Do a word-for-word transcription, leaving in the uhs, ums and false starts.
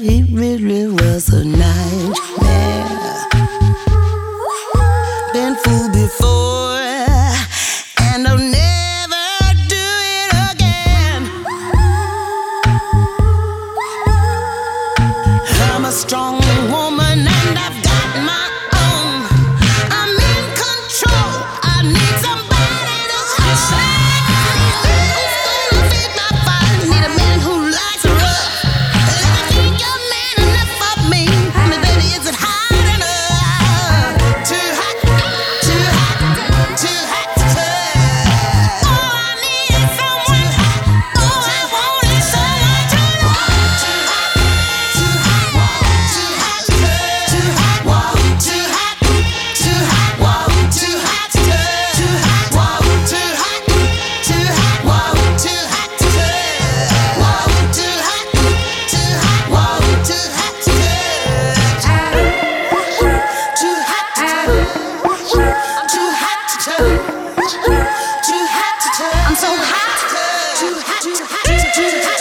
it really was a nightmare. Been fooled before, and I'll never do it again. I'm a strong woman and I've got my own. I'm in control. I need somebody to hold. Who's gonna feed my fire? Need a man who likes a rough. Let me think you're man enough for me. Tell me, baby, is it hot enough? Too hot, too hot, too hot to touch. Oh, I need someone. Oh, I wanted someone to love. Too hot, too hot, too hot to touch. Too hot, too hot, too hot, too hot to touch. Too hot, too hot, too hot, too hot to touch. Too hot, too hot, too hot to touch. Too hot to touch. Too hot to touch. Too hot to touch. I'm so hot. Too hot, too hot, too hot.